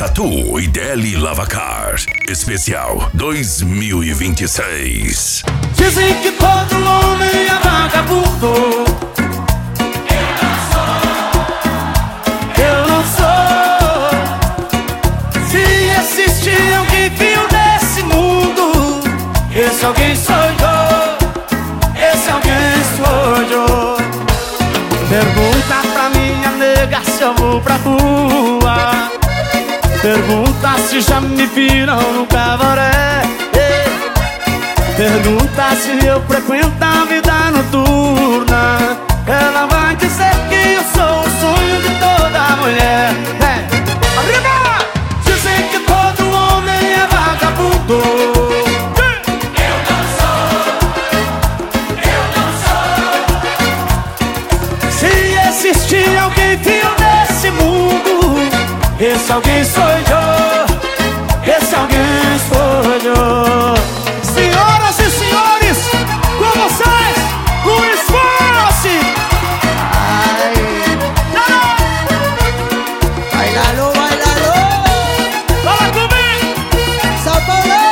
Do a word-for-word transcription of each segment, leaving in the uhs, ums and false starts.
Tatu e Deli Lavacar. Especial dois mil e vinte e seis. Dizem que todo homem é vagabundo. Eu não sou. Eu não sou. Se existe alguém viu nesse mundo, esse alguém sou eu. Esse alguém sou eu. Pergunta pra minha nega se eu vou pra rua. Pergunta se já me viram no cabaré. Pergunta se eu frequento a vida noturna. Ela vai dizer que eu sou o sonho de toda mulher. É. Arriba! Dizem que todo homem é vagabundo. Eu não sou. Eu não sou. Se existir alguém viu nesse mundo, esse alguém sou eu. Esse alguém sou eu. Senhoras e senhores, com vocês, Luiz Fonsi. Bailalo, bailalo. Fala comigo. São Paulo.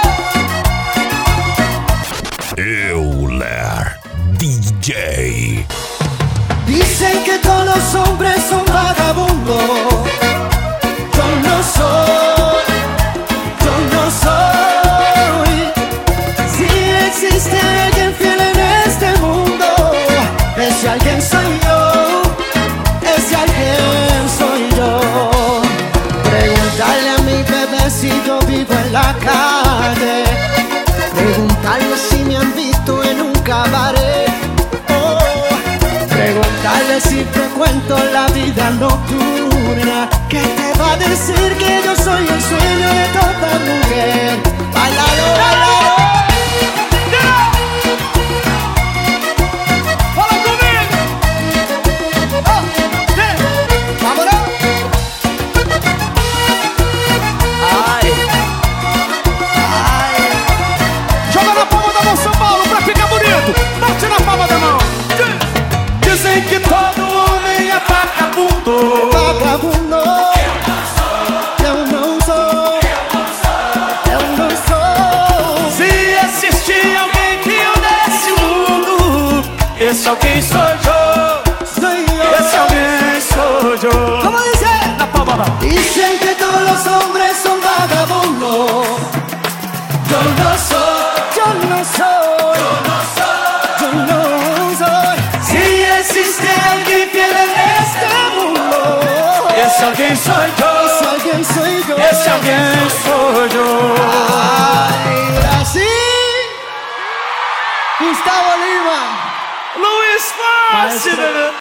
Euler D J. Dicen que todos los hombres son vagabundos. Yo no soy, yo no soy. Si existe alguien fiel en este mundo, ese alguien soy yo. Ese alguien soy yo. Preguntarle a mi bebé si yo vivo en la calle. Preguntarle si me han visto en un cabaret. Preguntarle si frecuento la vida nocturna, que te va a decir que yo soy el sueño de toda mujer. Bailalo, bailalo. Fala comigo. Oh, yeah. Vámonos. Ai. Ay. Joga na palma da mão, São Paulo, pra ficar bonito. Bate na palma da mão. Dizem que todo homem é vagabundo. Vagabundo. Eu não sou. Eu não sou. Se existir alguém viu nesse mundo, esse alguém sou eu. Soy yo. Esse alguém sou eu. ¿Cómo dice? Na palma da mão. Dicen que todos los hombres son vagabundos. Yo no soy, yo no soy, yo no soy, yo no soy. Se existe alguém fiel en este mundo, esse alguém sou Ese eu. alguien soy yo. Esse alguém sou eu. Ay, así. Gustavo Lima. Luiz Fonsi, bebê.